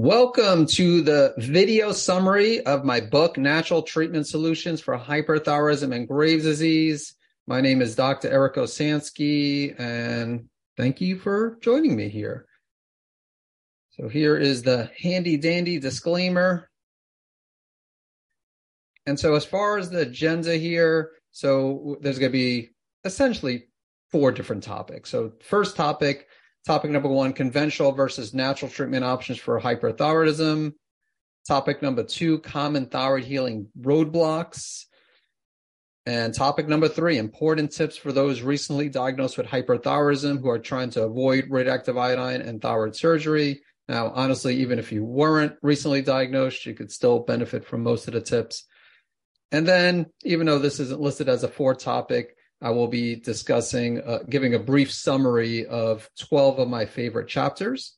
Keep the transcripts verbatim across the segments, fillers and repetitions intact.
Welcome to the video summary of my book, Natural Treatment Solutions for Hyperthyroidism and Graves' Disease. My name is Doctor Eric Osansky, and thank you for joining me here. So here is the handy-dandy disclaimer. And so as far as the agenda here, so there's going to be essentially four different topics. So first topic, Topic number one, conventional versus natural treatment options for hyperthyroidism. Topic number two, common thyroid healing roadblocks. And topic number three, important tips for those recently diagnosed with hyperthyroidism who are trying to avoid radioactive iodine and thyroid surgery. Now, honestly, even if you weren't recently diagnosed, you could still benefit from most of the tips. And then, even though this isn't listed as a fourth topic, I will be discussing, uh, giving a brief summary of twelve of my favorite chapters.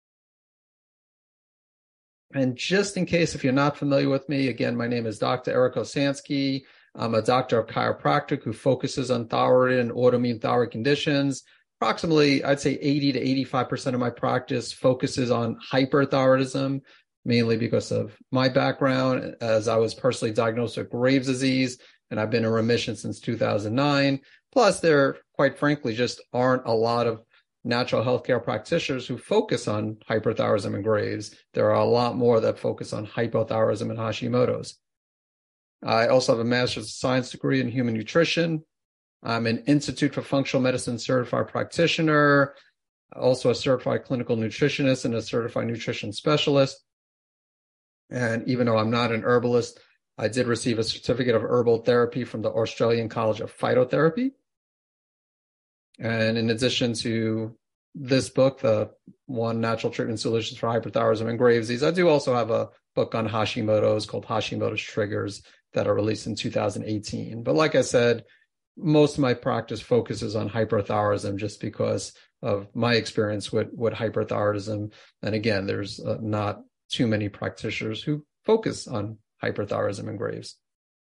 And just in case, if you're not familiar with me, again, my name is Doctor Eric Osansky. I'm a doctor of chiropractic who focuses on thyroid and autoimmune thyroid conditions. Approximately, I'd say eighty to eighty-five percent of my practice focuses on hyperthyroidism, mainly because of my background, as I was personally diagnosed with Graves' disease, and I've been in remission since two thousand nine. Plus, there, quite frankly, just aren't a lot of natural healthcare practitioners who focus on hyperthyroidism and Graves. There are a lot more that focus on hypothyroidism and Hashimoto's. I also have a master's of science degree in human nutrition. I'm an Institute for Functional Medicine certified practitioner, also a certified clinical nutritionist and a certified nutrition specialist. And even though I'm not an herbalist, I did receive a certificate of herbal therapy from the Australian College of Phytotherapy. And in addition to this book, the one Natural Treatment Solutions for Hyperthyroidism and Graves' disease, I do also have a book on Hashimoto's called Hashimoto's Triggers that are released in two thousand eighteen. But like I said, most of my practice focuses on hyperthyroidism just because of my experience with, with hyperthyroidism. And again, there's uh, not too many practitioners who focus on hyperthyroidism and Graves.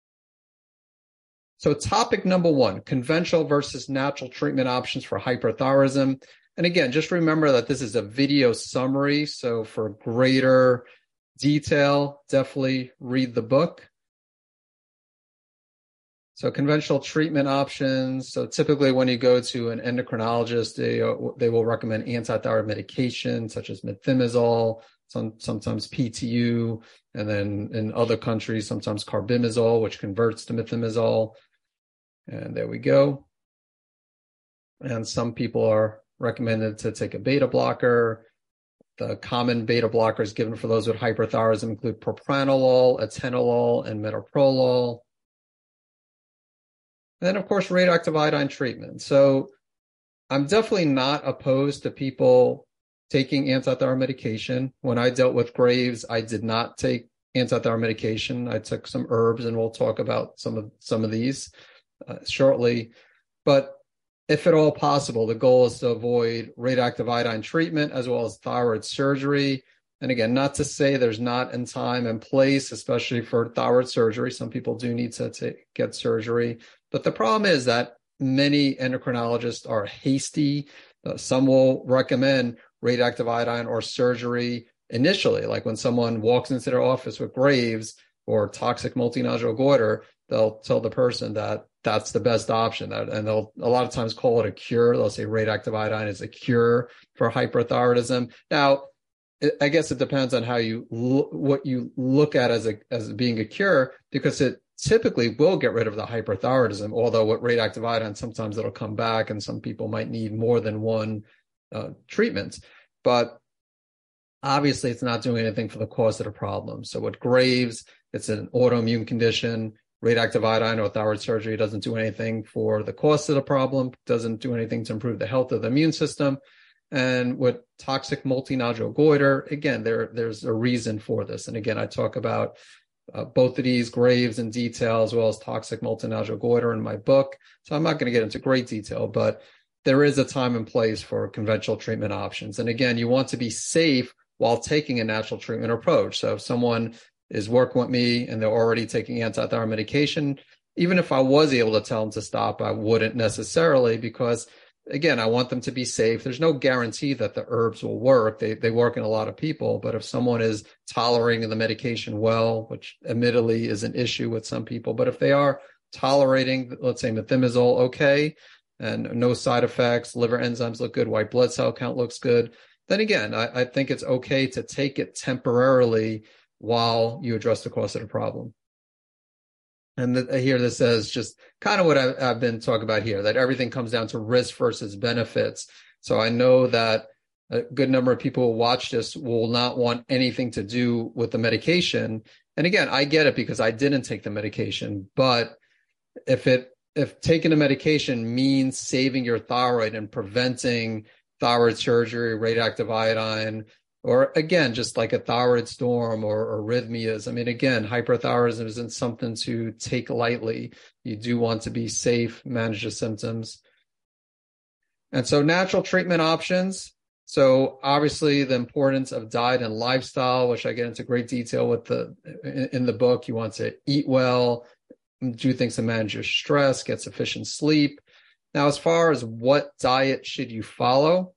So topic number one, conventional versus natural treatment options for hyperthyroidism. And again, just remember that this is a video summary. So for greater detail, definitely read the book. So conventional treatment options. So typically when you go to an endocrinologist, they, they will recommend antithyroid medication such as methimazole, some, sometimes P T U, and then in other countries, sometimes carbimazole, which converts to methimazole. And there we go. And some people are recommended to take a beta blocker. The common beta blockers given for those with hyperthyroidism include propranolol, atenolol, and metoprolol. And then, of course, radioactive iodine treatment. So I'm definitely not opposed to people taking antithyroid medication. When I dealt with Graves, I did not take antithyroid medication. I took some herbs, and we'll talk about some of some of these uh, shortly. But if at all possible, the goal is to avoid radioactive iodine treatment as well as thyroid surgery. And again, not to say there's not in time and place, especially for thyroid surgery. Some people do need to take, get surgery. But the problem is that many endocrinologists are hasty. Uh, some will recommend radioactive iodine or surgery initially. Like when someone walks into their office with Graves or toxic multinodular goiter, they'll tell the person that that's the best option. That, and they'll a lot of times call it a cure. They'll say radioactive iodine is a cure for hyperthyroidism. Now, I guess it depends on how you what you look at as a as being a cure, because it typically will get rid of the hyperthyroidism. Although with radioactive iodine, sometimes it'll come back, and some people might need more than one uh, treatment. But obviously, it's not doing anything for the cause of the problem. So with Graves, it's an autoimmune condition. Radioactive iodine or thyroid surgery doesn't do anything for the cause of the problem. Doesn't do anything to improve the health of the immune system. And with toxic multinodular goiter, again, there, there's a reason for this. And again, I talk about uh, both of these, Graves in detail, as well as toxic multinodular goiter in my book. So I'm not going to get into great detail, but there is a time and place for conventional treatment options. And again, you want to be safe while taking a natural treatment approach. So if someone is working with me and they're already taking antithyroid medication, even if I was able to tell them to stop, I wouldn't necessarily, because again, I want them to be safe. There's no guarantee that the herbs will work. They they work in a lot of people, but if someone is tolerating the medication well, which admittedly is an issue with some people, but if they are tolerating, let's say methimazole, okay, and no side effects, liver enzymes look good, white blood cell count looks good, then again, I, I think it's okay to take it temporarily while you address the cause of the problem. And the, here this says just kind of what I, I've been talking about here, that everything comes down to risk versus benefits. So I know that a good number of people who watch this will not want anything to do with the medication. And again, I get it because I didn't take the medication. But if it if taking the medication means saving your thyroid and preventing thyroid surgery, radioactive iodine, or again, just like a thyroid storm or, or arrhythmias. I mean, again, hyperthyroidism isn't something to take lightly. You do want to be safe, manage the symptoms. And so natural treatment options. So obviously the importance of diet and lifestyle, which I get into great detail with the in, in the book. You want to eat well, do things to manage your stress, get sufficient sleep. Now, as far as what diet should you follow?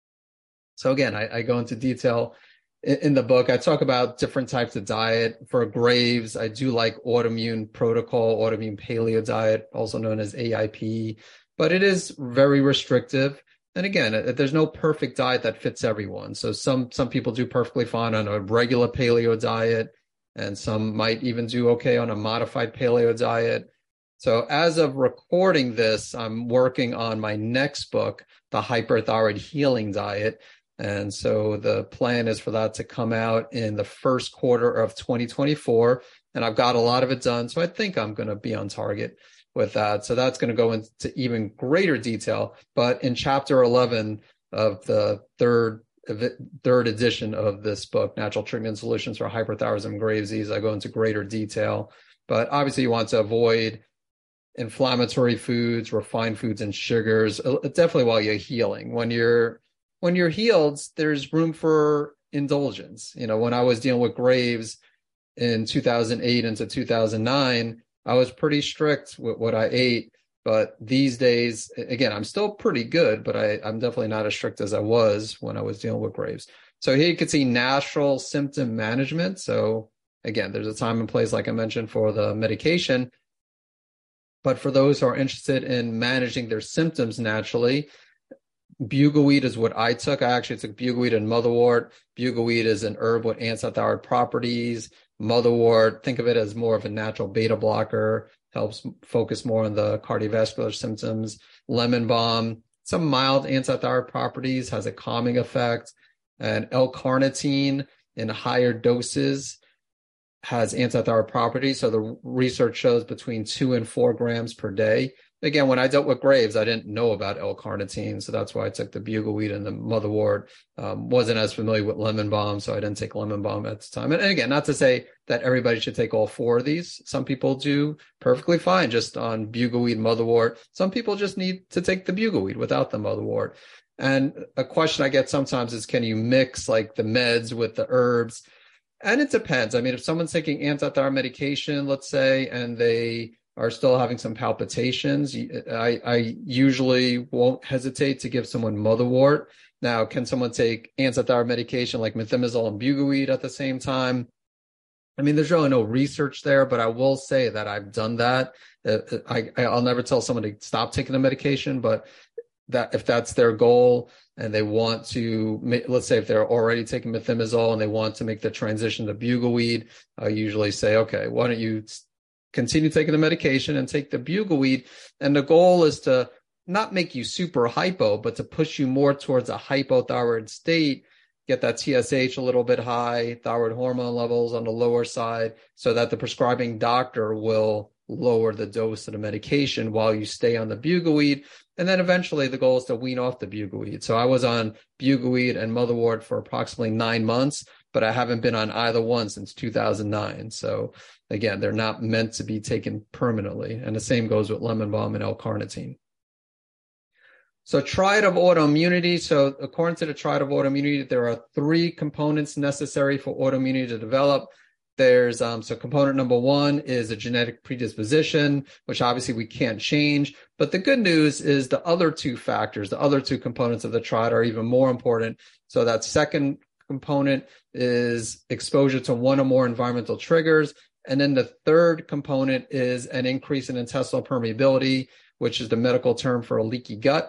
So again, I, I go into detail in, in the book. I talk about different types of diet. For Graves, I do like autoimmune protocol, autoimmune paleo diet, also known as A I P, but it is very restrictive. And again, there's no perfect diet that fits everyone. So some, some people do perfectly fine on a regular paleo diet, and some might even do okay on a modified paleo diet. So as of recording this, I'm working on my next book, The Hyperthyroid Healing Diet. And so the plan is for that to come out in the first quarter of twenty twenty-four. And I've got a lot of it done. So I think I'm going to be on target with that. So that's going to go into even greater detail. But in chapter eleven of the third third edition of this book, Natural Treatment Solutions for Hyperthyroidism and Graves' Disease, I go into greater detail. But obviously you want to avoid inflammatory foods, refined foods, and sugars, definitely while you're healing. When you're when you're healed, there's room for indulgence. You know, when I was dealing with Graves in two thousand eight into two thousand nine, I was pretty strict with what I ate. But these days, again, I'm still pretty good, but I, I'm definitely not as strict as I was when I was dealing with Graves. So here you can see natural symptom management. So again, there's a time and place, like I mentioned, for the medication. But for those who are interested in managing their symptoms naturally, bugleweed is what I took. I actually took bugleweed and motherwort. Bugleweed is an herb with antithyroid properties. Motherwort, think of it as more of a natural beta blocker, helps focus more on the cardiovascular symptoms. Lemon balm, some mild antithyroid properties, has a calming effect. And L-carnitine in higher doses has antithyroid properties. So the research shows between two and four grams per day. Again, when I dealt with Graves, I didn't know about L-carnitine, so that's why I took the bugleweed and the motherwort. Um, wasn't as familiar with lemon balm, so I didn't take lemon balm at the time. And, and again, not to say that everybody should take all four of these. Some people do perfectly fine just on bugleweed, motherwort. Some people just need to take the bugleweed without the motherwort. And a question I get sometimes is, can you mix like the meds with the herbs? And it depends. I mean, if someone's taking antithyroid medication, let's say, and they are still having some palpitations, I, I usually won't hesitate to give someone motherwort. Now, can someone take antithyroid medication like methimazole and bugleweed at the same time? I mean, there's really no research there, but I will say that I've done that. I, I'll never tell someone to stop taking the medication, but that if that's their goal and they want to, let's say if they're already taking methimazole and they want to make the transition to bugleweed, I usually say, okay, why don't you continue taking the medication and take the bugleweed. And the goal is to not make you super hypo, but to push you more towards a hypothyroid state, get that T S H a little bit high, thyroid hormone levels on the lower side, so that the prescribing doctor will lower the dose of the medication while you stay on the bugleweed. And then eventually the goal is to wean off the bugleweed. So I was on bugleweed and motherwort for approximately nine months, but I haven't been on either one since two thousand nine. So again, they're not meant to be taken permanently. And the same goes with lemon balm and L-carnitine. So triad of autoimmunity. So according to the triad of autoimmunity, there are three components necessary for autoimmunity to develop. There's um, so component number one is a genetic predisposition, which obviously we can't change. But the good news is the other two factors, the other two components of the triad are even more important. So that second component is exposure to one or more environmental triggers. And then the third component is an increase in intestinal permeability, which is the medical term for a leaky gut.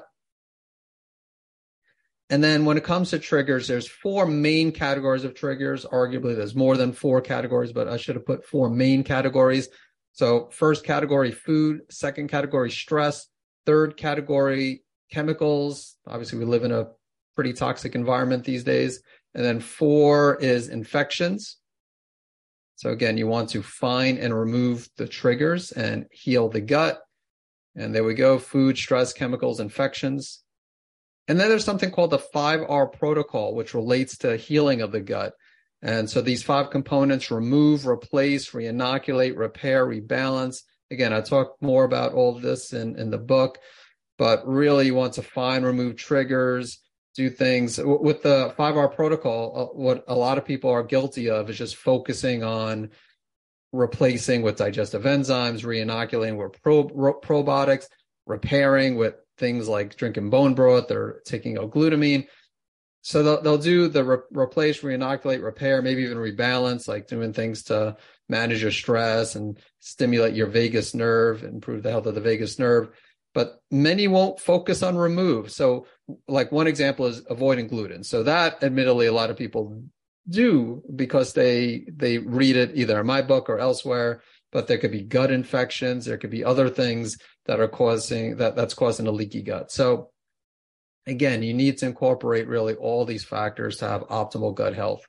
And then when it comes to triggers, there's four main categories of triggers. Arguably, there's more than four categories, but I should have put four main categories. So first category, food. Second category, stress. Third category, chemicals. Obviously, we live in a pretty toxic environment these days. And then four is infections. So again, you want to find and remove the triggers and heal the gut. And there we go, food, stress, chemicals, infections. And then there's something called the five R protocol, which relates to healing of the gut. And so these five components: remove, replace, reinoculate, repair, rebalance. Again, I talk more about all of this in, in the book, but really you want to find, remove triggers, do things. With the five R protocol, what a lot of people are guilty of is just focusing on replacing with digestive enzymes, reinoculating with pro, probiotics, repairing with things like drinking bone broth or taking L-glutamine. So they'll, they'll do the re- replace, reinoculate, repair, maybe even rebalance, like doing things to manage your stress and stimulate your vagus nerve, improve the health of the vagus nerve. But many won't focus on remove. So like one example is avoiding gluten. So that admittedly a lot of people do because they they read it either in my book or elsewhere. But there could be gut infections. There could be other things that are causing that that's causing a leaky gut. So again, you need to incorporate really all these factors to have optimal gut health.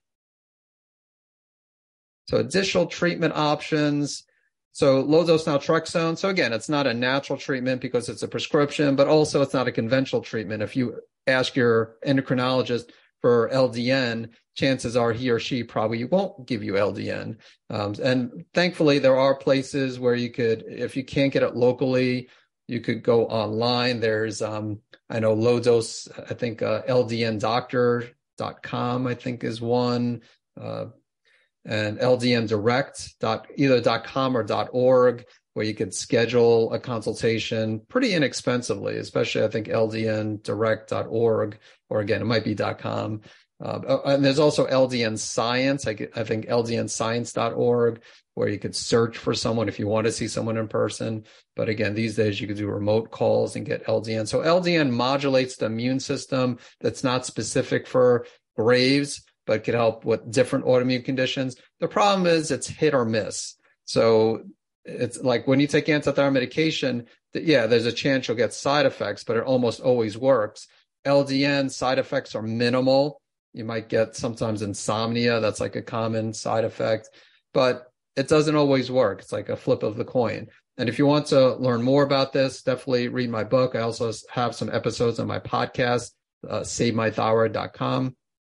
So additional treatment options. So low dose naltrexone. So again, it's not a natural treatment because it's a prescription, but also it's not a conventional treatment. If you ask your endocrinologist for L D N, chances are he or she probably won't give you L D N. Um, and thankfully, there are places where you could, if you can't get it locally, you could go online. There's, um, I know low dose, I think uh, L D N doctor dot com, I think is one, uh, and L D N direct, dot, either .com or .org, where you could schedule a consultation pretty inexpensively, especially I think L D N direct dot org, or again, it might be .com. Uh, and there's also L D N Science, I, I think L D N science dot org, where you could search for someone if you want to see someone in person. But again, these days you could do remote calls and get L D N. So L D N modulates the immune system. That's not specific for Graves, but could help with different autoimmune conditions. The problem is it's hit or miss. So it's like when you take antithyroid medication, yeah, there's a chance you'll get side effects, but it almost always works. L D N side effects are minimal. You might get sometimes insomnia. That's like a common side effect, but it doesn't always work. It's like a flip of the coin. And if you want to learn more about this, definitely read my book. I also have some episodes on my podcast, uh, save my thyroid dot com.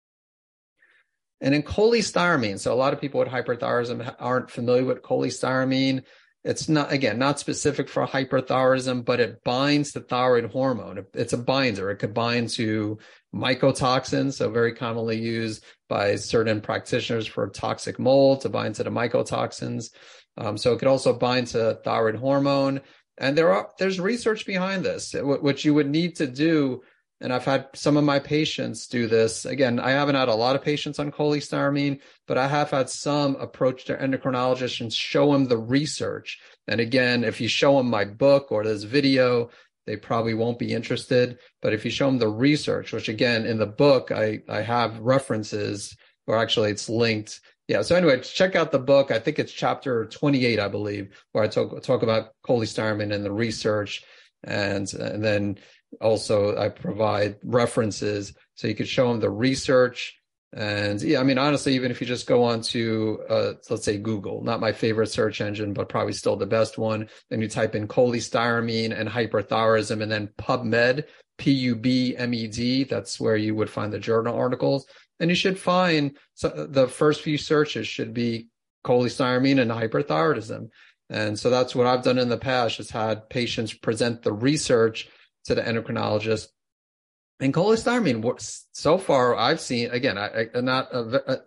And then cholestyramine. So a lot of people with hyperthyroidism aren't familiar with cholestyramine. It's not, again, not specific for hyperthyroidism, but it binds to thyroid hormone. It's a binder. It could bind to mycotoxins, so very commonly used by certain practitioners for toxic mold to bind to the mycotoxins. Um, so it could also bind to thyroid hormone. And there are there's research behind this. What you would need to do, and I've had some of my patients do this. Again, I haven't had a lot of patients on cholestyramine, but I have had some approach their endocrinologist and show them the research. And again, if you show them my book or this video, they probably won't be interested. But if you show them the research, which again, in the book, I, I have references, or actually it's linked. Yeah. So anyway, check out the book. I think it's chapter twenty-eight, I believe, where I talk, talk about cholestyramine and the research. And, and then also I provide references so you could show them the research. And yeah, I mean, honestly, even if you just go on to, uh, let's say Google, not my favorite search engine, but probably still the best one. Then you type in cholestyramine and hyperthyroidism and then PubMed, P U B M E D. That's where you would find the journal articles. And you should find so the first few searches should be cholestyramine and hyperthyroidism. And so that's what I've done in the past, just had patients present the research to the endocrinologist. And cholestyramine, so far I've seen, again, I, I not a,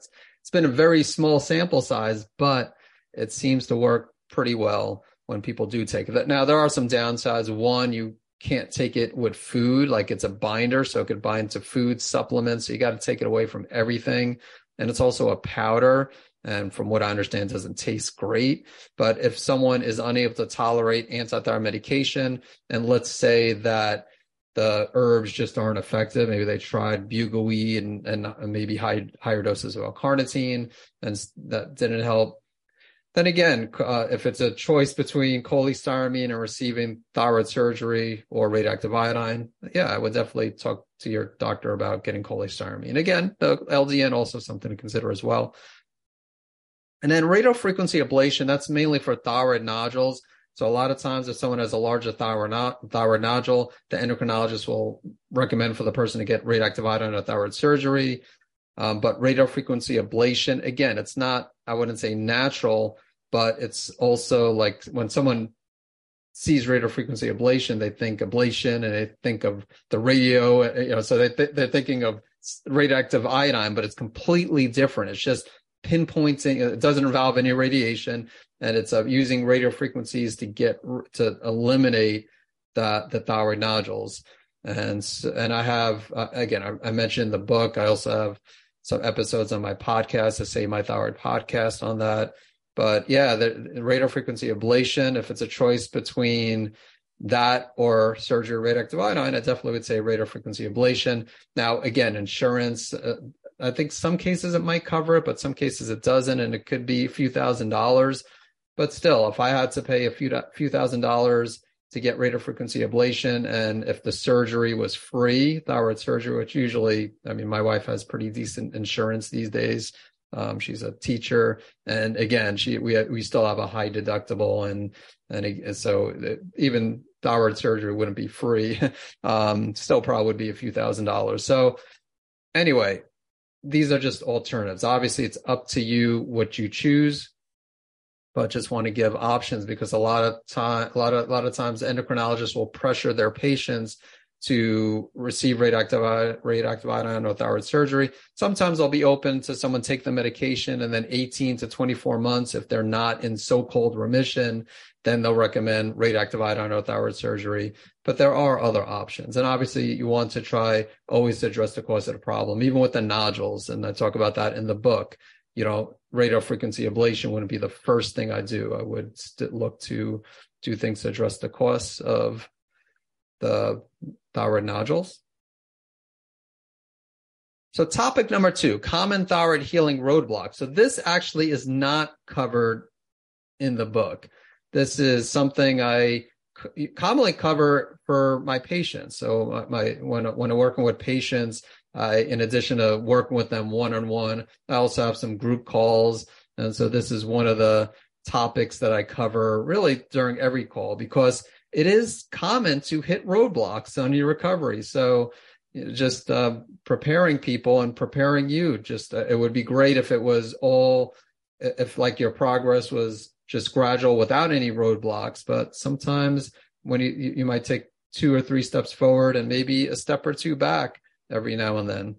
it's been a very small sample size, but it seems to work pretty well when people do take it. Now, there are some downsides. One, you can't take it with food, like it's a binder, so it could bind to food, supplements. So you got to take it away from everything. And it's also a powder. And from what I understand, it doesn't taste great. But if someone is unable to tolerate anti-thyroid medication, and let's say that the herbs just aren't effective, maybe they tried bugleweed and, and maybe high, higher doses of L-carnitine, and that didn't help. Then again, uh, if it's a choice between cholestyramine and receiving thyroid surgery or radioactive iodine, yeah, I would definitely talk to your doctor about getting cholestyramine. Again, the L D N also something to consider as well. And then radiofrequency ablation, that's mainly for thyroid nodules. So a lot of times if someone has a larger thyroid, no- thyroid nodule, the endocrinologist will recommend for the person to get radioactive iodine or thyroid surgery. Um, but radiofrequency ablation, again, it's not, I wouldn't say natural, but it's also like when someone sees radiofrequency ablation, they think ablation and they think of the radio, you know, so they th- they're thinking of radioactive iodine, but it's completely different. It's just pinpointing, it doesn't involve any radiation, and it's uh, using radio frequencies to get, to eliminate the, the thyroid nodules. And, and I have, uh, again, I, I mentioned the book. I also have some episodes on my podcast, the Save My Thyroid podcast on that. But yeah, the radio frequency ablation, if it's a choice between that or surgery or radioactive iodine, I definitely would say radio frequency ablation. Now, again, insurance, uh, I think some cases it might cover it, but some cases it doesn't, and it could be a few thousand dollars. But still, if I had to pay a few few thousand dollars to get radiofrequency ablation, and if the surgery was free, thyroid surgery, which usually, I mean, my wife has pretty decent insurance these days. Um, she's a teacher, and again, she we we still have a high deductible, and and so even thyroid surgery wouldn't be free. um, still probably would be a few thousand dollars. So anyway, these are just alternatives. Obviously, it's up to you what you choose, but just want to give options, because a lot of time, a lot of, a lot of times endocrinologists will pressure their patients to receive radioactive, radioactive iodine or thyroid surgery. Sometimes I'll be open to someone take the medication, and then eighteen to twenty-four months, if they're not in so-called remission, then they'll recommend radioactive iodine or thyroid surgery. But there are other options. And obviously you want to try always to address the cause of the problem, even with the nodules. And I talk about that in the book. You know, radiofrequency ablation wouldn't be the first thing I do. I would st- look to do things to address the cause of the thyroid nodules. So topic number two, common thyroid healing roadblocks. So this actually is not covered in the book. This is something I commonly cover for my patients. So my when when I'm working with patients, I, in addition to working with them one-on-one, I also have some group calls. And so this is one of the topics that I cover really during every call, because it is common to hit roadblocks on your recovery. So you know, just uh, preparing people and preparing you, just uh, it would be great if it was all, if like your progress was just gradual without any roadblocks. But sometimes when you, you might take two or three steps forward and maybe a step or two back every now and then.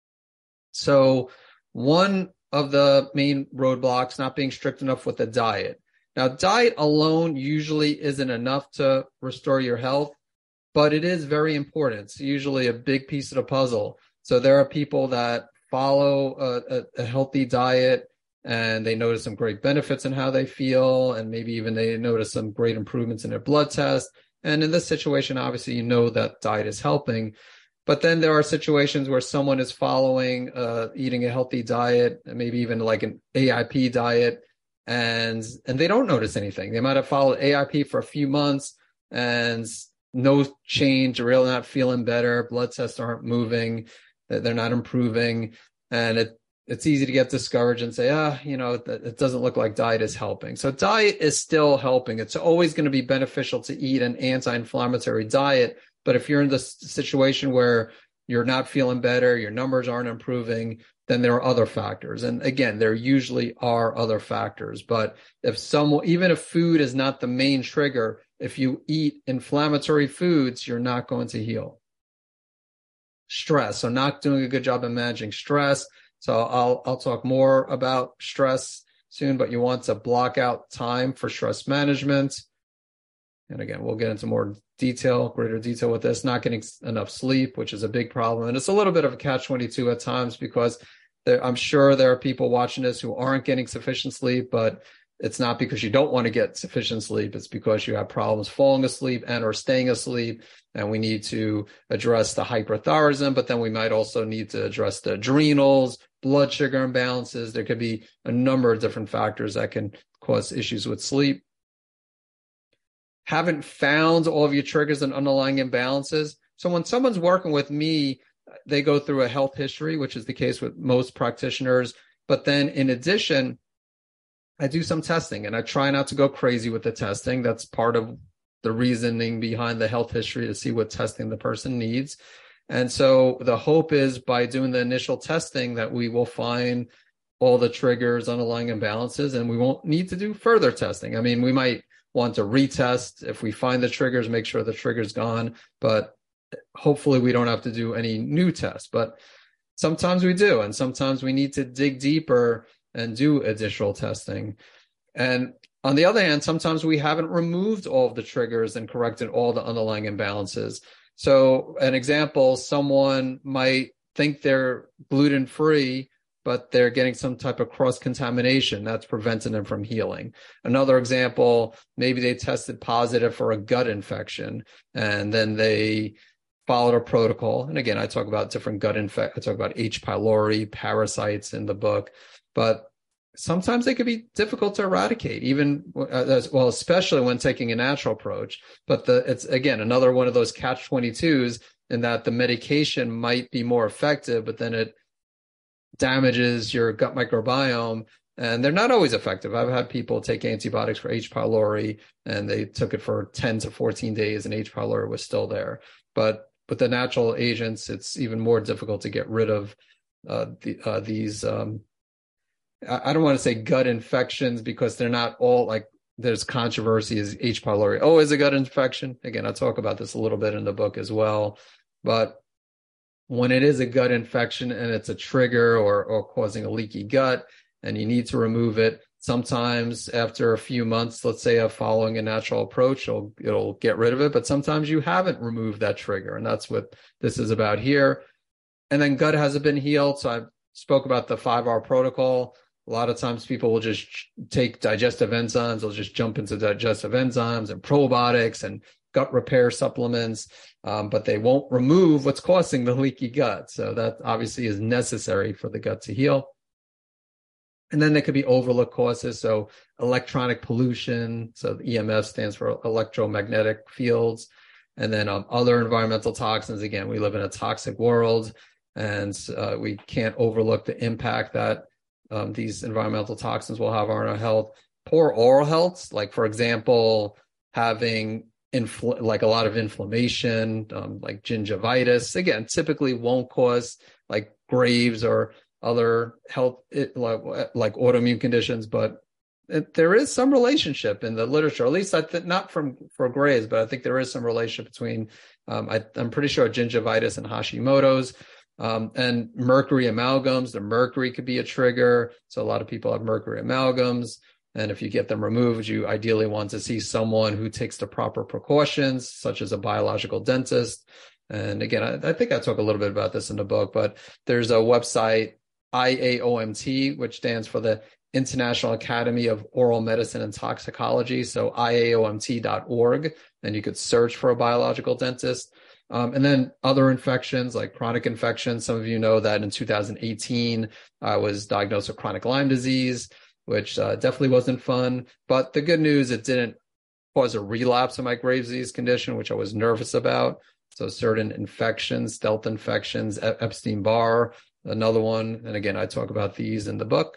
So one of the main roadblocks, not being strict enough with the diet. Now, diet alone usually isn't enough to restore your health, but it is very important. It's usually a big piece of the puzzle. So there are people that follow a, a, a healthy diet and they notice some great benefits in how they feel, and maybe even they notice some great improvements in their blood test. And in this situation, obviously, you know that diet is helping. But then there are situations where someone is following, uh, eating a healthy diet, maybe even like an A I P diet, and and they don't notice anything. They might have followed A I P for a few months and no change, really not feeling better. Blood tests aren't moving, they're not improving, and it it's easy to get discouraged and say, ah, you know, it, it doesn't look like diet is helping. So diet is still helping. It's always going to be beneficial to eat an anti-inflammatory diet. But if you're in this situation where you're not feeling better, your numbers aren't improving, then there are other factors. And again, there usually are other factors. But if someone, even if food is not the main trigger, if you eat inflammatory foods, you're not going to heal. Stress. So not doing a good job of managing stress. So I'll I'll talk more about stress soon, but you want to block out time for stress management. And again, we'll get into more detail, greater detail with this. Not getting enough sleep, which is a big problem. And it's a little bit of a catch twenty-two at times, because there, I'm sure there are people watching this who aren't getting sufficient sleep, but it's not because you don't want to get sufficient sleep. It's because you have problems falling asleep and or staying asleep. And we need to address the hyperthyroidism, but then we might also need to address the adrenals, blood sugar imbalances. There could be a number of different factors that can cause issues with sleep. Haven't found all of your triggers and underlying imbalances. So when someone's working with me, they go through a health history, which is the case with most practitioners. But then in addition, I do some testing, and I try not to go crazy with the testing. That's part of the reasoning behind the health history, to see what testing the person needs. And so the hope is, by doing the initial testing, that we will find all the triggers, underlying imbalances, and we won't need to do further testing. I mean, we might want to retest if we find the triggers, make sure the trigger's gone, but hopefully we don't have to do any new tests. But sometimes we do, and sometimes we need to dig deeper and do additional testing. And on the other hand, sometimes we haven't removed all of the triggers and corrected all the underlying imbalances. So an example, someone might think they're gluten-free, but they're getting some type of cross-contamination that's preventing them from healing. Another example, maybe they tested positive for a gut infection, and then they followed a protocol. And again, I talk about different gut infect. I talk about H. pylori, parasites in the book, but sometimes they could be difficult to eradicate, even as well, especially when taking a natural approach. But the, it's again another one of those catch twenty-twos, in that the medication might be more effective, but then it damages your gut microbiome, and they're not always effective. I've had people take antibiotics for H. pylori, and they took it for ten to fourteen days, and H. pylori was still there. But with the natural agents, it's even more difficult to get rid of uh, the, uh, these. Um, I don't want to say gut infections, because they're not all like, there's controversy. Is H. pylori always a gut infection? Again, I talk about this a little bit in the book as well. But when it is a gut infection and it's a trigger, or, or causing a leaky gut, and you need to remove it, sometimes after a few months, let's say, of following a natural approach, it'll, it'll get rid of it. But sometimes you haven't removed that trigger, and that's what this is about here. And then gut hasn't been healed. So I spoke about the five R protocol. A lot of times people will just take digestive enzymes. They'll just jump into digestive enzymes and probiotics and gut repair supplements, um, but they won't remove what's causing the leaky gut. So that obviously is necessary for the gut to heal. And then there could be overlooked causes. So electronic pollution. So the E M F stands for electromagnetic fields. And then um, other environmental toxins. Again, we live in a toxic world, and uh, we can't overlook the impact that Um, these environmental toxins will have on our health. Poor oral health, like for example, having infl- like a lot of inflammation, um, like gingivitis, again, typically won't cause like Graves or other health it, like, like autoimmune conditions, but it, there is some relationship in the literature, at least I think, not from for Graves, but I think there is some relationship between, um, I, I'm pretty sure gingivitis and Hashimoto's. Um, and mercury amalgams, the mercury could be a trigger. So a lot of people have mercury amalgams. And if you get them removed, you ideally want to see someone who takes the proper precautions, such as a biological dentist. And again, I, I think I talk a little bit about this in the book, but there's a website, I A O M T, which stands for the International Academy of Oral Medicine and Toxicology. So I A O M T dot org. And you could search for a biological dentist. Um, and then other infections like chronic infections. Some of you know that in two thousand eighteen, I was diagnosed with chronic Lyme disease, which uh, definitely wasn't fun. But the good news, it didn't cause a relapse of my Graves' disease condition, which I was nervous about. So certain infections, stealth infections, Epstein-Barr, another one. And again, I talk about these in the book.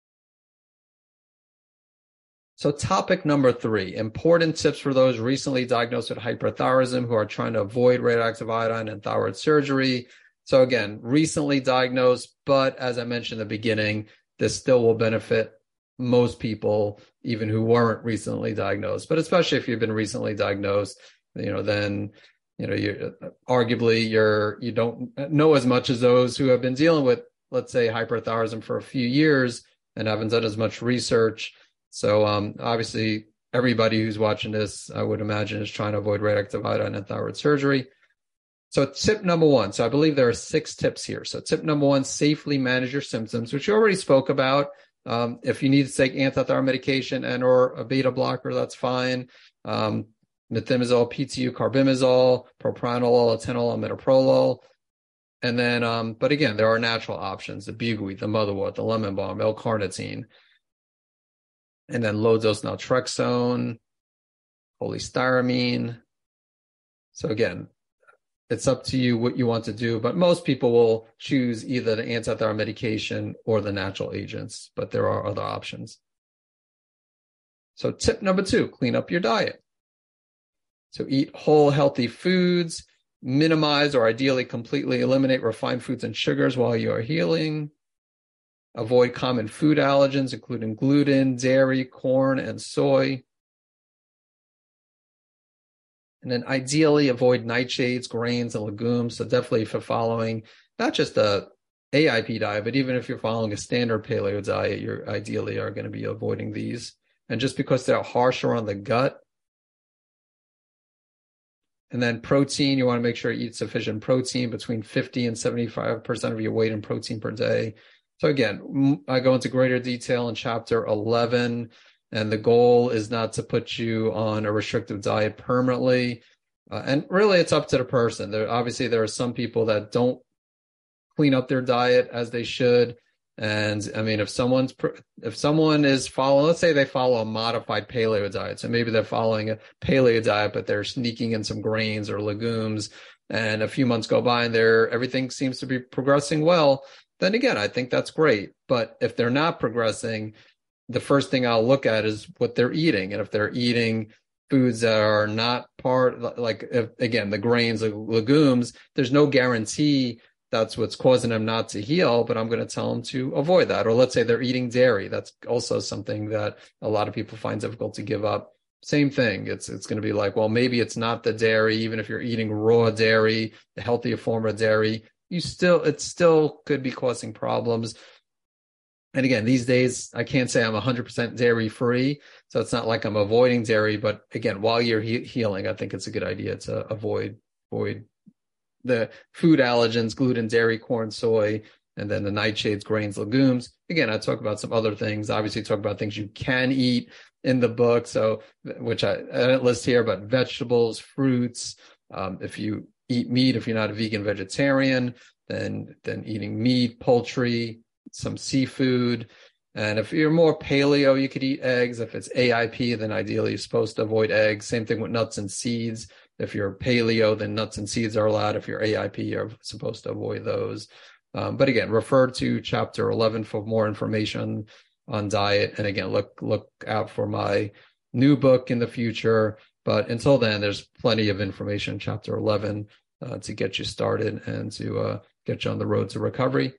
So topic number three, important tips for those recently diagnosed with hyperthyroidism who are trying to avoid radioactive iodine and thyroid surgery. So again, recently diagnosed, but as I mentioned in the beginning, this still will benefit most people, even who weren't recently diagnosed. But especially if you've been recently diagnosed, you know, then, you know, you arguably you're, you don't know as much as those who have been dealing with let's say, hyperthyroidism for a few years and haven't done as much research. So um, obviously, everybody who's watching this, I would imagine, is trying to avoid radioactive iodine and thyroid surgery. So tip number one. So I believe there are six tips here. So tip number one, safely manage your symptoms, which you already spoke about. Um, if you need to take antithyroid medication and or a beta blocker, that's fine. Um, methimazole, P T U, carbimazole, propranolol, atenolol, metoprolol. And then, um, but again, there are natural options, the bughuite, the motherwort, the lemon balm, L-carnitine. And then low-dose naltrexone, cholestyramine. So again, it's up to you what you want to do, but most people will choose either the antithyroid medication or the natural agents, but there are other options. So tip number two, clean up your diet. So eat whole, healthy foods, minimize or ideally completely eliminate refined foods and sugars while you are healing. Avoid common food allergens, including gluten, dairy, corn, and soy. And then ideally avoid nightshades, grains, and legumes. So definitely if you're following not just a A I P diet, but even if you're following a standard paleo diet, you're ideally are going to be avoiding these. And just because they're harsher on the gut. And then protein, you want to make sure you eat sufficient protein, between fifty and seventy-five percent of your weight in protein per day. So again, I go into greater detail in chapter eleven. And the goal is not to put you on a restrictive diet permanently. Uh, and really, it's up to the person. There, obviously, there are some people that don't clean up their diet as they should. And I mean, if someone's if someone is following, let's say they follow a modified paleo diet, so maybe they're following a paleo diet, but they're sneaking in some grains or legumes, and a few months go by and they're everything seems to be progressing well. Then again, I think that's great. But if they're not progressing, the first thing I'll look at is what they're eating. And if they're eating foods that are not part, like, if, again, the grains, the legumes, there's no guarantee that's what's causing them not to heal, but I'm going to tell them to avoid that. Or let's say they're eating dairy. That's also something that a lot of people find difficult to give up. Same thing. It's it's going to be like, well, maybe it's not the dairy. Even if you're eating raw dairy, the healthier form of dairy, you still, it still could be causing problems. And again, these days, I can't say I'm one hundred percent dairy free. So it's not like I'm avoiding dairy. But again, while you're he- healing, I think it's a good idea to avoid, avoid the food allergens, gluten, dairy, corn, soy, and then the nightshades, grains, legumes. Again, I talk about some other things. Obviously, talk about things you can eat in the book. So, which I, I don't list here, but vegetables, fruits. Um, if you eat meat, if you're not a vegan vegetarian, then then eating meat, poultry, some seafood. And if you're more paleo, you could eat eggs. If it's A I P, then ideally you're supposed to avoid eggs. Same thing with nuts and seeds. If you're paleo, then nuts and seeds are allowed. If you're A I P, you're supposed to avoid those. Um, but again, refer to chapter eleven for more information on diet. And again, look look out for my new book in the future. But until then, there's plenty of information in chapter eleven uh, to get you started and to uh, get you on the road to recovery.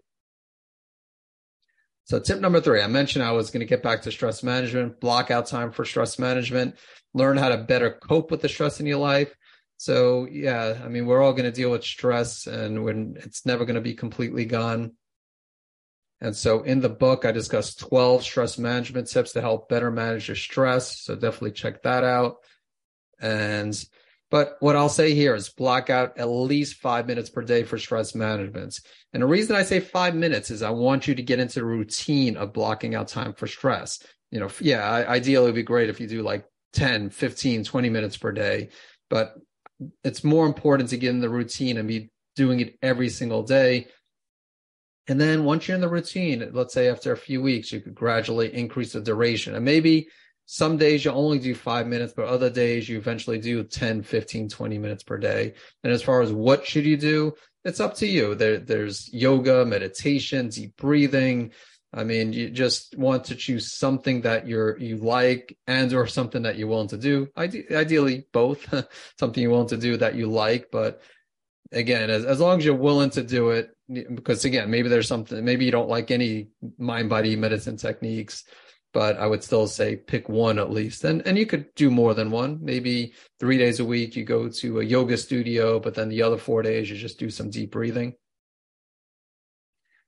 So tip number three, I mentioned I was going to get back to stress management, block out time for stress management, learn how to better cope with the stress in your life. So yeah, I mean, we're all going to deal with stress and when it's never going to be completely gone. And so in the book, I discuss twelve stress management tips to help better manage your stress. So definitely check that out. And But what I'll say here is block out at least five minutes per day for stress management. And the reason I say five minutes is I want you to get into the routine of blocking out time for stress. You know, yeah, ideally it would be great if you do like ten, fifteen, twenty minutes per day, but it's more important to get in the routine and be doing it every single day. And then once you're in the routine, let's say after a few weeks, you could gradually increase the duration. And maybe some days you only do five minutes, but other days you eventually do ten, fifteen, twenty minutes per day. And as far as what should you do, it's up to you. There, there's yoga, meditation, deep breathing. I mean, you just want to choose something that you're, you like and or something that you're willing to do. Ide- ideally, both. Something you're willing to do that you like. But again, as, as long as you're willing to do it, because again, maybe there's something, maybe you don't like any mind-body medicine techniques, but I would still say pick one at least. And and you could do more than one. Maybe three days a week you go to a yoga studio, but then the other four days you just do some deep breathing.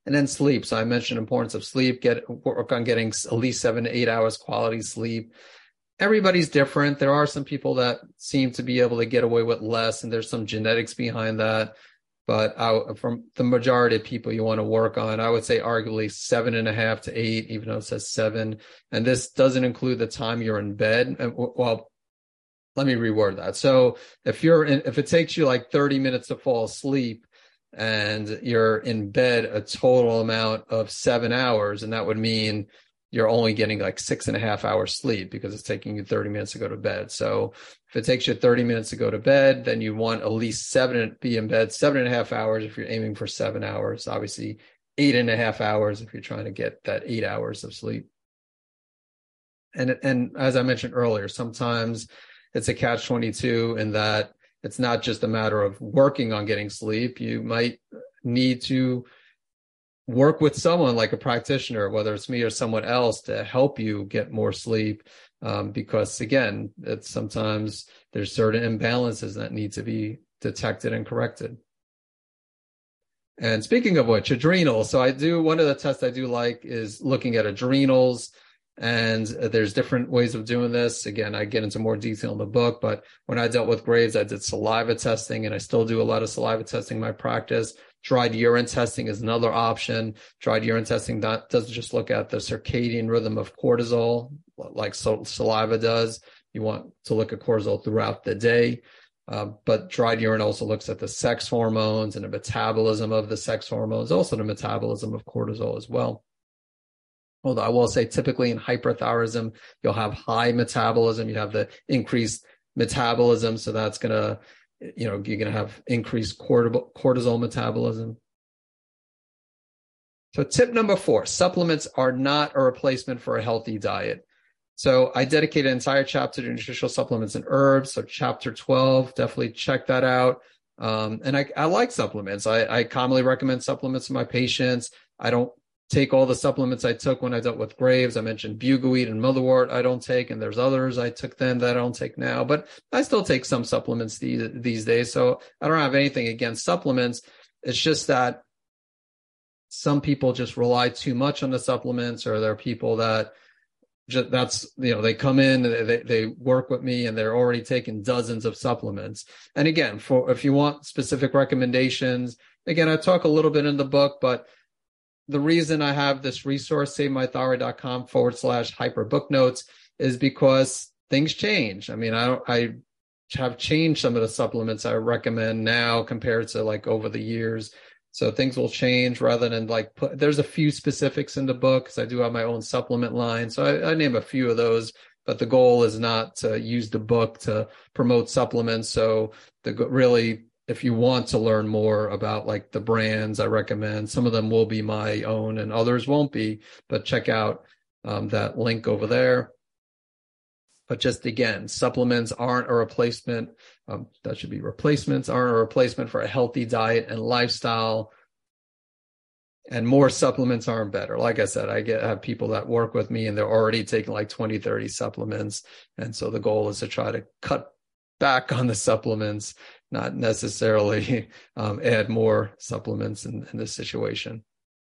And then sleep. So I mentioned importance of sleep, get work on getting at least seven to eight hours quality sleep. Everybody's different. There are some people that seem to be able to get away with less, and there's some genetics behind that. But I, from the majority of people you want to work on, I would say arguably seven and a half to eight, even though it says seven. And this doesn't include the time you're in bed. Well, let me reword that. So if you're in, if it takes you like thirty minutes to fall asleep and you're in bed a total amount of seven hours, and that would mean you're only getting like six and a half hours sleep because it's taking you thirty minutes to go to bed. So if it takes you thirty minutes to go to bed, then you want at least seven, be in bed seven and a half hours if you're aiming for seven hours, obviously eight and a half hours if you're trying to get that eight hours of sleep. And, and as I mentioned earlier, sometimes it's a catch twenty-two in that it's not just a matter of working on getting sleep. You might need to work with someone like a practitioner, whether it's me or someone else, to help you get more sleep. Um, because again, it's sometimes there's certain imbalances that need to be detected and corrected. And speaking of which, adrenals. So I do, one of the tests I do like is looking at adrenals. And there's different ways of doing this. Again, I get into more detail in the book, but when I dealt with Graves, I did saliva testing, and I still do a lot of saliva testing in my practice. Dried urine testing is another option. Dried urine testing that doesn't just look at the circadian rhythm of cortisol, like so saliva does. You want to look at cortisol throughout the day. Uh, but dried urine also looks at the sex hormones and the metabolism of the sex hormones, also the metabolism of cortisol as well. Although I will say typically in hyperthyroidism, you'll have high metabolism. You have the increased metabolism. So that's going to, you know, you're going to have increased cortisol metabolism. So tip number four, supplements are not a replacement for a healthy diet. So I dedicate an entire chapter to nutritional supplements and herbs. So chapter twelve, definitely check that out. Um, and I, I like supplements. I, I commonly recommend supplements to my patients. I don't take all the supplements I took when I dealt with Graves. I mentioned bugleweed and motherwort I don't take, and there's others I took then that I don't take now, but I still take some supplements these, these days. So I don't have anything against supplements. It's just that some people just rely too much on the supplements, or there are people that just, that's, you know, they come in, they, they work with me and they're already taking dozens of supplements. And again, for, if you want specific recommendations, again, I talk a little bit in the book, but the reason I have this resource, savemythyroid.com forward slash hyper book notes, is because things change. I mean, I don't, I have changed some of the supplements I recommend now compared to like over the years. So things will change rather than like put, there's a few specifics in the book because I do have my own supplement line. So I, I name a few of those, but the goal is not to use the book to promote supplements. So the really, if you want to learn more about like the brands I recommend, some of them will be my own and others won't be, but check out um, that link over there. But just again, supplements aren't a replacement. Um, that should be replacements aren't a replacement for a healthy diet and lifestyle. And more supplements aren't better. Like I said, I get have people that work with me and they're already taking like twenty, thirty supplements. And so the goal is to try to cut back on the supplements, not necessarily um, add more supplements in, in this situation.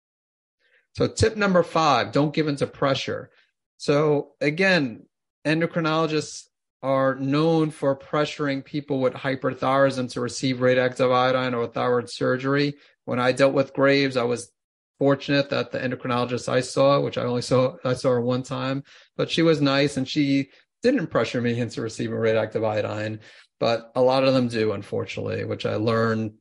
So tip number five, don't give into pressure. So again, endocrinologists are known for pressuring people with hyperthyroidism to receive radioactive iodine or thyroid surgery. When I dealt with Graves, I was fortunate that the endocrinologist I saw, which I only saw, I saw her one time, but she was nice and she didn't pressure me into receiving radioactive iodine. But a lot of them do, unfortunately, which I learned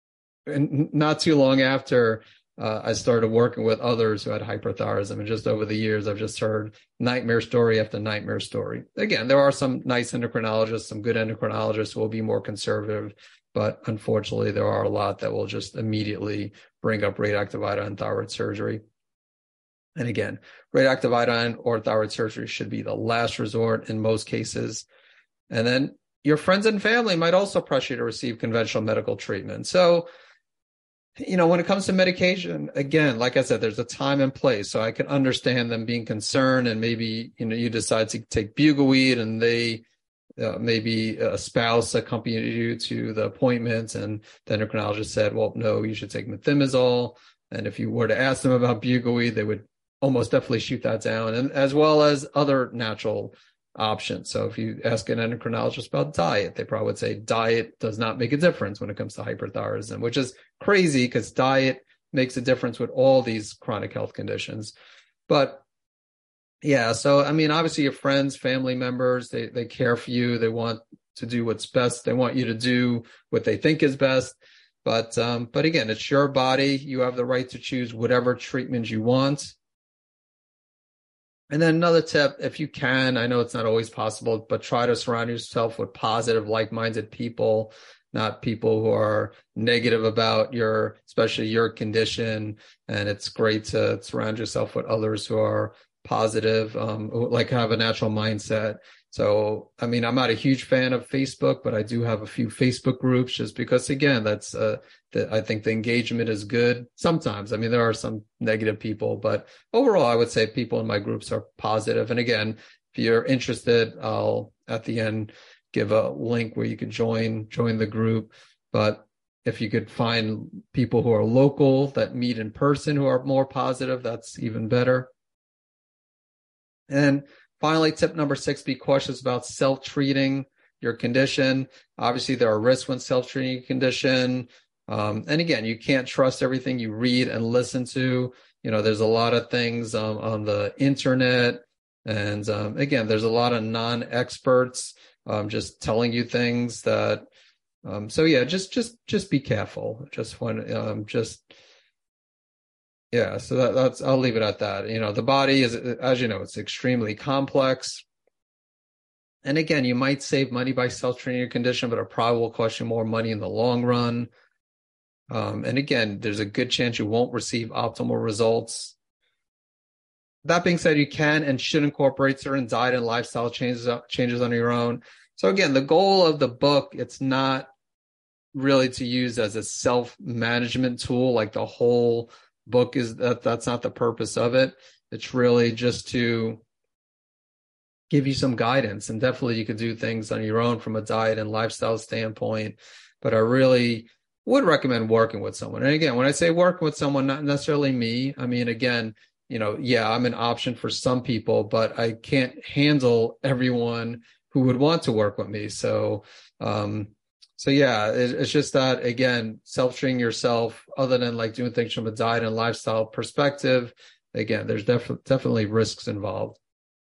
not too long after uh, I started working with others who had hyperthyroidism. And just over the years, I've just heard nightmare story after nightmare story. Again, there are some nice endocrinologists, some good endocrinologists who will be more conservative, but unfortunately, there are a lot that will just immediately bring up radioactive iodine thyroid surgery. And again, radioactive iodine or thyroid surgery should be the last resort in most cases. And then your friends and family might also pressure you to receive conventional medical treatment. So, you know, when it comes to medication, again, like I said, there's a time and place. So I can understand them being concerned, and maybe, you know, you decide to take bugleweed and they uh, maybe a spouse accompanied you to the appointment and the endocrinologist said, well, no, you should take methimazole. And if you were to ask them about bugleweed, they would almost definitely shoot that down, and as well as other natural options. So if you ask an endocrinologist about diet, they probably would say diet does not make a difference when it comes to hyperthyroidism, which is crazy because diet makes a difference with all these chronic health conditions. But yeah, so I mean, obviously your friends, family members, they they care for you. They want to do what's best. They want you to do what they think is best. But um, but again, it's your body. You have the right to choose whatever treatment you want. And then another tip, if you can, I know it's not always possible, but try to surround yourself with positive, like-minded people, not people who are negative about your, especially your condition. And it's great to surround yourself with others who are positive, um, who like have a natural mindset. So, I mean, I'm not a huge fan of Facebook, but I do have a few Facebook groups just because, again, that's, uh, the, I think the engagement is good sometimes. I mean, there are some negative people, but overall, I would say people in my groups are positive. And again, if you're interested, I'll at the end give a link where you could join, join the group. But if you could find people who are local that meet in person who are more positive, that's even better. And finally, tip number six, be cautious about self-treating your condition. Obviously, there are risks when self-treating your condition. Um, and again, you can't trust everything you read and listen to. You know, there's a lot of things um, on the internet. And um, again, there's a lot of non-experts um, just telling you things that, um, so yeah, just, just, just be careful. Just when, um, just, Yeah, so that, that's, I'll leave it at that. You know, the body is, as you know, it's extremely complex. And again, you might save money by self-treating your condition, but it probably will cost you more money in the long run. Um, and again, there's a good chance you won't receive optimal results. That being said, you can and should incorporate certain diet and lifestyle changes, changes on your own. So again, the goal of the book, it's not really to use as a self-management tool, like the whole book is that that's not the purpose of it. It's really just to give you some guidance, and definitely you could do things on your own from a diet and lifestyle standpoint. But I really would recommend working with someone. And again, when I say working with someone, not necessarily me. I mean, again, you know, yeah, I'm an option for some people, but I can't handle everyone who would want to work with me. So, um, So yeah, it's just that, again, self-treating yourself, other than like doing things from a diet and lifestyle perspective, again, there's def- definitely risks involved.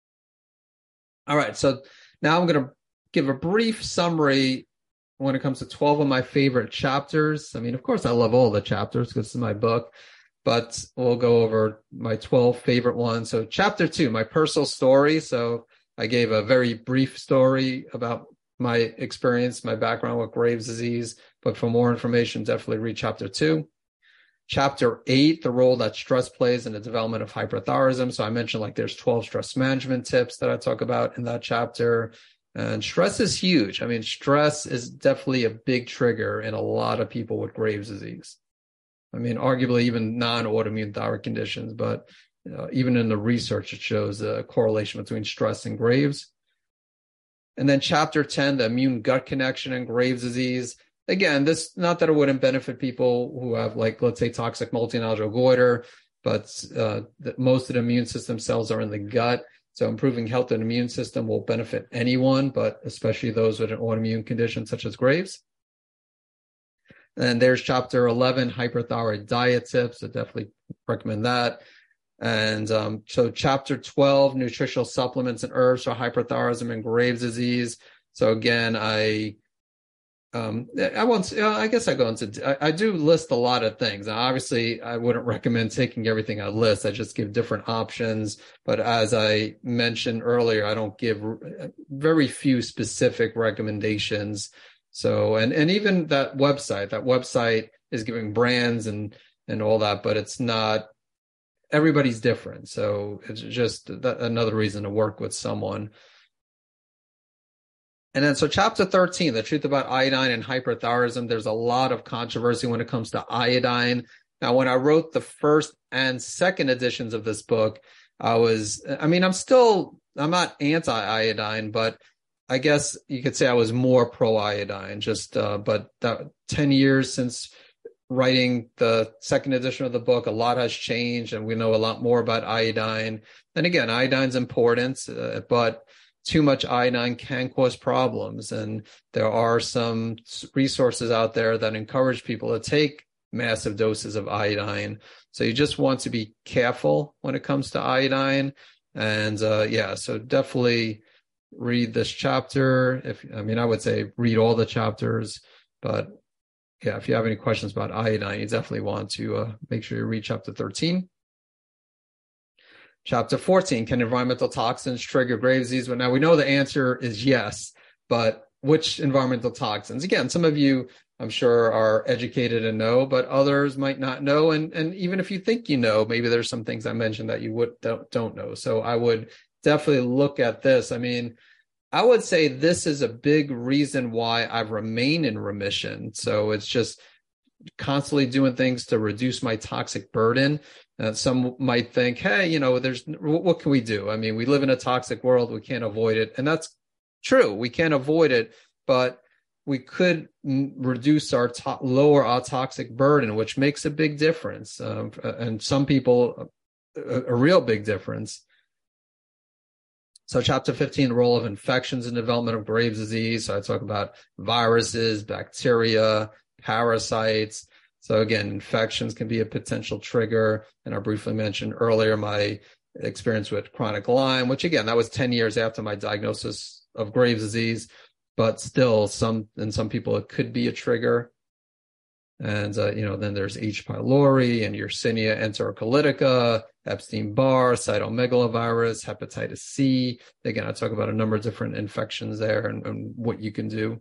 All right, so now I'm going to give a brief summary when it comes to twelve of my favorite chapters. I mean, of course, I love all the chapters because this is my book, but we'll go over my twelve favorite ones. So chapter two, my personal story. So I gave a very brief story about my experience, my background with Graves' disease, but for more information, definitely read chapter two. Chapter eight, the role that stress plays in the development of hyperthyroidism. So I mentioned like there's twelve stress management tips that I talk about in that chapter. And stress is huge. I mean, stress is definitely a big trigger in a lot of people with Graves' disease. I mean, arguably even non-autoimmune thyroid conditions, but you know, even in the research, it shows a correlation between stress and Graves. And then chapter ten, the immune gut connection and Graves' disease. Again, this, not that it wouldn't benefit people who have, like, let's say toxic multinodular goiter, but uh, that most of the immune system cells are in the gut. So improving health and immune system will benefit anyone, but especially those with an autoimmune condition such as Graves. And there's chapter eleven, hyperthyroid diet tips. I definitely recommend that. And um, so chapter twelve, nutritional supplements and herbs for hyperthyroidism and Graves' disease. So again, I um, I won't. I guess I go into. I, I do list a lot of things. Now, obviously, I wouldn't recommend taking everything I list. I just give different options. But as I mentioned earlier, I don't give very few specific recommendations. So, and and even that website, that website is giving brands and and all that, but it's not. Everybody's different. So it's just that, another reason to work with someone. And then, so chapter thirteen, the truth about iodine and hyperthyroidism. There's a lot of controversy when it comes to iodine. Now, when I wrote the first and second editions of this book, I was, I mean, I'm still, I'm not anti-iodine, but I guess you could say I was more pro-iodine, just, uh, but that ten years since writing the second edition of the book, a lot has changed and we know a lot more about iodine. And again, iodine's important, uh, but too much iodine can cause problems. And there are some resources out there that encourage people to take massive doses of iodine. So you just want to be careful when it comes to iodine. And uh, yeah, so definitely read this chapter. If I mean, I would say read all the chapters, but yeah, if you have any questions about iodine, you definitely want to uh, make sure you read chapter thirteen. Chapter fourteen, can environmental toxins trigger Graves' disease? Well, now we know the answer is yes, but which environmental toxins? Again, some of you, I'm sure, are educated and know, but others might not know. And, and even if you think you know, maybe there's some things I mentioned that you would don't, don't know. So I would definitely look at this. I mean, I would say this is a big reason why I've remained in remission. So it's just constantly doing things to reduce my toxic burden. Uh, some might think, hey, you know, there's what can we do? I mean, we live in a toxic world. We can't avoid it. And that's true. We can't avoid it, but we could reduce our to- lower our toxic burden, which makes a big difference. Um, and some people, a, a real big difference. So chapter fifteen, the role of infections in development of Graves' disease. So I talk about viruses, bacteria, parasites. So again, infections can be a potential trigger. And I briefly mentioned earlier my experience with chronic Lyme, which again, that was ten years after my diagnosis of Graves' disease, but still some, in some people, it could be a trigger. And, uh, you know, then there's H. pylori and Yersinia enterocolitica, Epstein-Barr, cytomegalovirus, hepatitis C. Again, I talk about a number of different infections there and, and what you can do.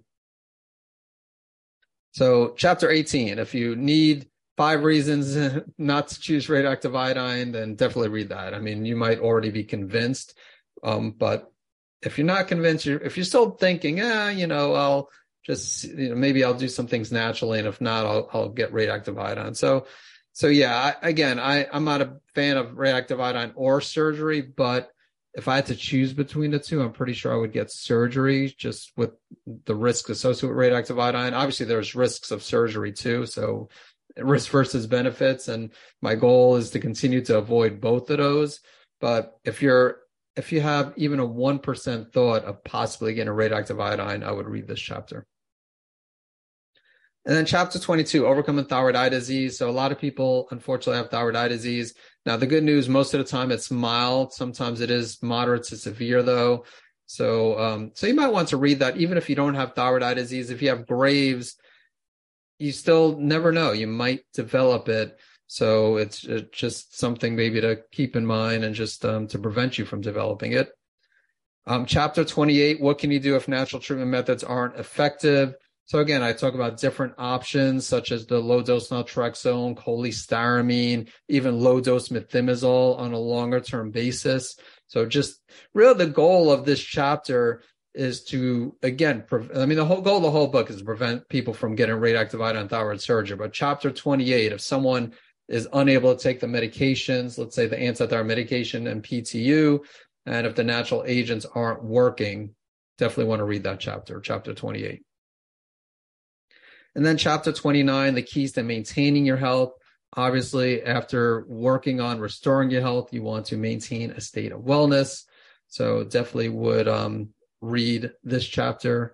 So chapter eighteen, if you need five reasons not to choose radioactive iodine, then definitely read that. I mean, you might already be convinced, um, but if you're not convinced, you're, if you're still thinking, ah, you know, I'll just, you know, maybe I'll do some things naturally, and if not, I'll, I'll get radioactive iodine. So, so yeah, I, again, I, I'm not a fan of radioactive iodine or surgery, but if I had to choose between the two, I'm pretty sure I would get surgery just with the risks associated with radioactive iodine. Obviously, there's risks of surgery too. So risk versus benefits. And my goal is to continue to avoid both of those. But if you're, if you have even a one percent thought of possibly getting a radioactive iodine, I would read this chapter. And then chapter twenty-two, overcoming thyroid eye disease. So a lot of people, unfortunately, have thyroid eye disease. Now, the good news, most of the time it's mild. Sometimes it is moderate to severe, though. So, um, so you might want to read that, even if you don't have thyroid eye disease. If you have Graves, you still never know. You might develop it. So it's just something maybe to keep in mind and just um, to prevent you from developing it. Um, chapter twenty-eight, what can you do if natural treatment methods aren't effective? So again, I talk about different options such as the low-dose naltrexone, cholestyramine, even low-dose methimazole on a longer-term basis. So just really the goal of this chapter is to, again, pre- I mean, the whole goal of the whole book is to prevent people from getting radioactive iodine thyroid surgery. But chapter twenty-eight, if someone is unable to take the medications, let's say the antithyroid medication and P T U, and if the natural agents aren't working, definitely want to read that chapter, chapter twenty-eight. And then chapter twenty-nine, the keys to maintaining your health. Obviously, after working on restoring your health, you want to maintain a state of wellness. So definitely would um, read this chapter.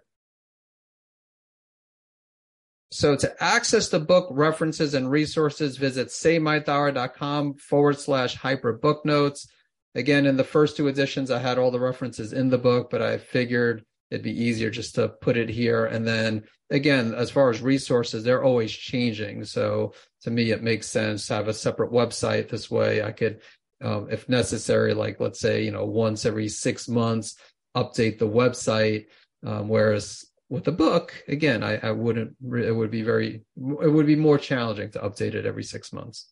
So to access the book, references, and resources, visit savemythyroid.com forward slash hyper book notes. Again, in the first two editions, I had all the references in the book, but I figured it'd be easier just to put it here. And then again, as far as resources, they're always changing. So to me, it makes sense to have a separate website. This way I could, um, if necessary, like let's say, you know, once every six months, update the website. Um, whereas with the book, again, I, I wouldn't, it would be very, it would be more challenging to update it every six months.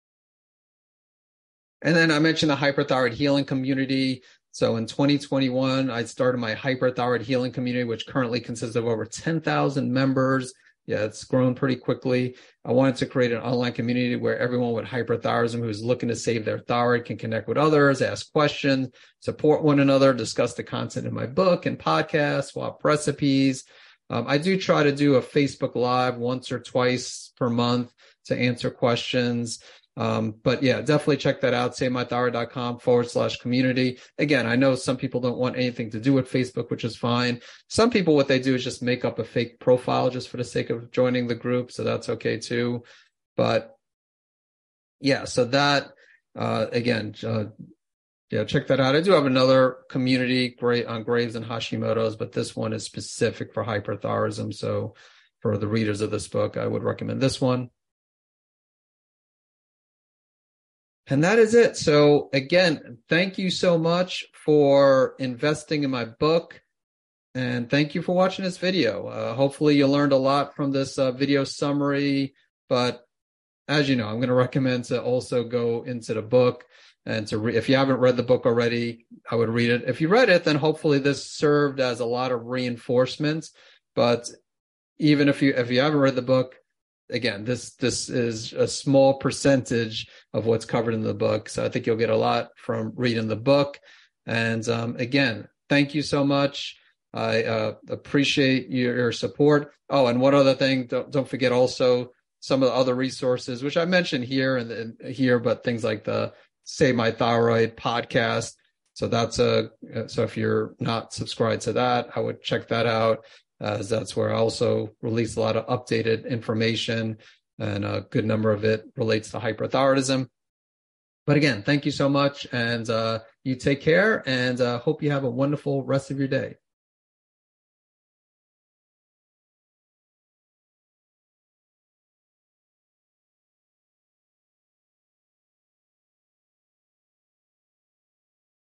And then I mentioned the hyperthyroid healing community. So in twenty twenty-one, I started my hyperthyroid healing community, which currently consists of over ten thousand members. Yeah, it's grown pretty quickly. I wanted to create an online community where everyone with hyperthyroidism who's looking to save their thyroid can connect with others, ask questions, support one another, discuss the content in my book and podcast, swap recipes. Um, I do try to do a Facebook Live once or twice per month. to answer questions. Um, but yeah, definitely check that out. savemythyroid.com forward slash community. Again, I know some people don't want anything to do with Facebook, which is fine. Some people, what they do is just make up a fake profile just for the sake of joining the group. So that's okay too. But yeah, so that, uh, again, uh, yeah, check that out. I do have another community great on Graves and Hashimoto's, but this one is specific for hyperthyroidism. So for the readers of this book, I would recommend this one. And that is it. So again, thank you so much for investing in my book. And thank you for watching this video. Uh, hopefully you learned a lot from this uh, video summary. But as you know, I'm going to recommend to also go into the book and to read. If you haven't read the book already, I would read it. If you read it, then hopefully this served as a lot of reinforcement. But even if you if you haven't read the book, again, this this is a small percentage of what's covered in the book. So I think you'll get a lot from reading the book. And um, again, thank you so much. I uh, appreciate your, your support. Oh, and one other thing, don't, don't forget also some of the other resources, which I mentioned here and, and here, but things like the Save My Thyroid podcast. So that's a, so if you're not subscribed to that, I would check that out. As that's where I also release a lot of updated information, and a good number of it relates to hyperthyroidism. But again, thank you so much, and uh, you take care, and uh, hope you have a wonderful rest of your day.